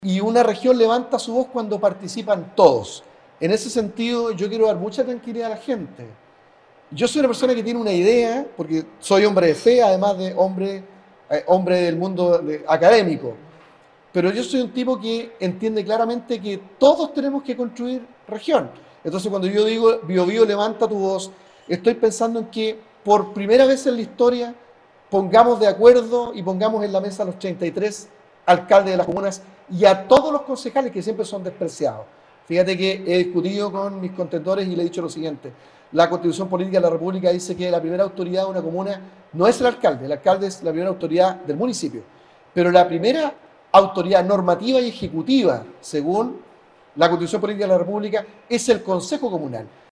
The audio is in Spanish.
Y una región levanta su voz cuando participan todos. En ese sentido, yo quiero dar mucha tranquilidad a la gente. Yo soy una persona que tiene una idea, porque soy hombre de fe, además de hombre del mundo académico. Pero yo soy un tipo que entiende claramente que todos tenemos que construir región. Entonces, cuando yo digo Biobío levanta tu voz, estoy pensando en que por primera vez en la historia pongamos de acuerdo y pongamos en la mesa a los 33 alcaldes de las comunas y a todos los concejales que siempre son despreciados. Fíjate que he discutido con mis contendores y le he dicho lo siguiente. La Constitución Política de la República dice que la primera autoridad de una comuna no es el alcalde es la primera autoridad del municipio. Pero la primera autoridad normativa y ejecutiva, según la Constitución Política de la República, es el Consejo Comunal.